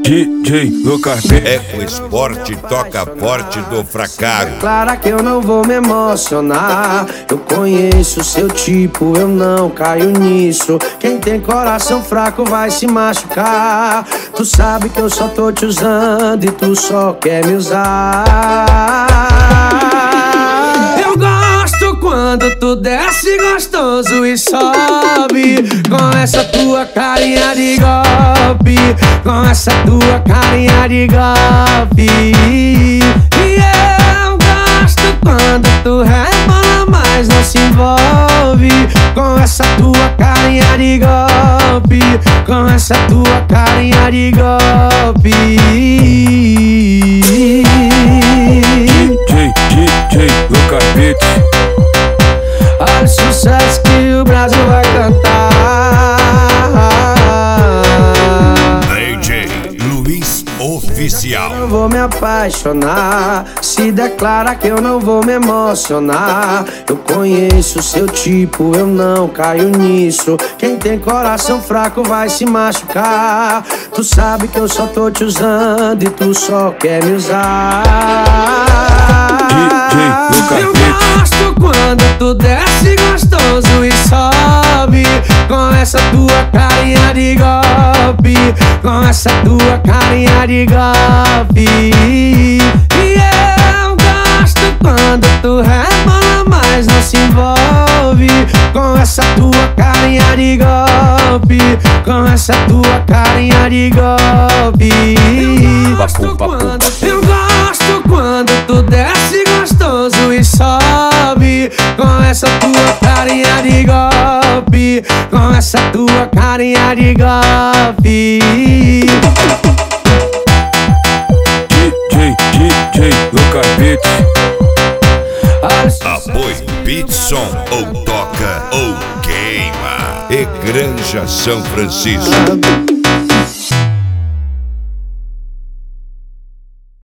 DJ Lucas Beats. Eco Esporte toca forte do fracasso. Clara que eu não vou me emocionar. Eu conheço seu tipo, eu não caio nisso. Quem tem coração fraco vai se machucar. Tu sabe que eu só tô te usando e tu só quer me usar. Eu gosto quando tu desce gostoso e sobe com essa tua carinha de golpe, com essa tua carinha de golpe. E eu gosto quando tu rebola, mas não se envolve com essa tua carinha de golpe, com essa tua carinha de golpe. DJ Lucas Beats. Olha o sucesso que o Brasil vai cantar. DJ Luiz Oficial. Eu vou me apaixonar, se declara que eu não vou me emocionar. Eu conheço seu tipo, eu não caio nisso. Quem tem coração fraco vai se machucar. Tu sabe que eu só tô te usando e tu só quer me usar. Eu gosto quando tu desce gostoso e sobe com essa tua carinha de golpe, com essa tua carinha de golpe. E eu gosto quando tu rebola, mas não se envolve com essa tua carinha de golpe, com essa tua carinha de golpe. Eu gosto quando tu desce gostoso e sobe com essa tua carinha de golpe, com essa tua carinha de golpe. DJ Lucas Beats. Apoio Beatson, ou toca ou queima. E Granja São Francisco.